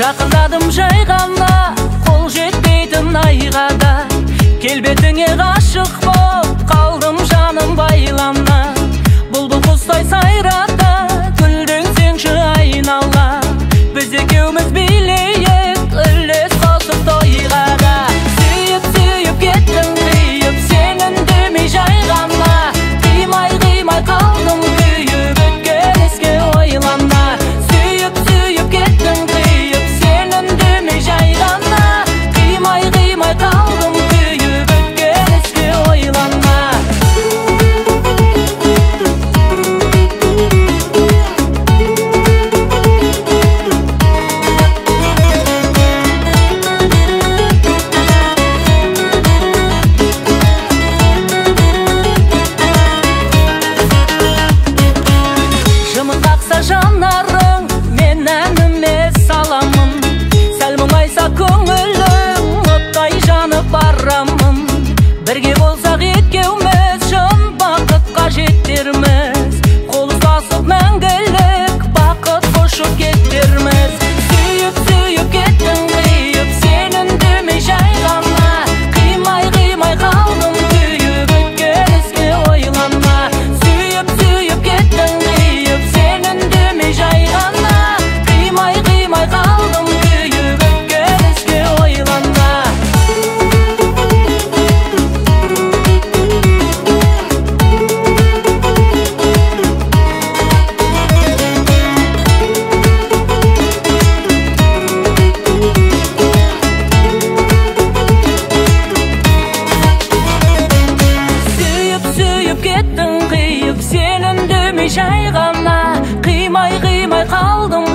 Жақындаdım жай ғана, қол жетпейтін айға да. Келбетіңе ғашық боп қалдым жаным байлана. Бұлбұл құстай сайрата, гүлдің сенші айнала. Біз екеуміз билейік, үлес қосып тойға да. Сүйіп сүйіп кеттің қиып, сенің демей жай ғана. Қимай қимай қалдым күйіп, өткен еске ойлана. Сүйіп сүйіп кеттің қиып, сенің демей жай ғана. Қимай қимай қалдым күйіп, өткен еске ойлана. Жымын қақса жанарың, мен әніме саламын. Сәл мұңайса көңілім, оттай жанып барамын. Бірге болсақ екеуміз, шын бақытқа жетерміз. Қол ұстасып мәңгілік, бақыт құшып кетерміз. Сүйіп сүйіп кеттің қиып, сенің демей жай ғана. Қимай қимай қалдым күйіп, өткен еске ойлана. Сүйіп сүйіп кеттің қиып, сенің демей жай ғана. Қимай қимай қалдым күйіп, өткен еске ойлана. Сүйіп сүйіп кеттің қиып, сенің демей жай ғана. Қимай қимай қалдым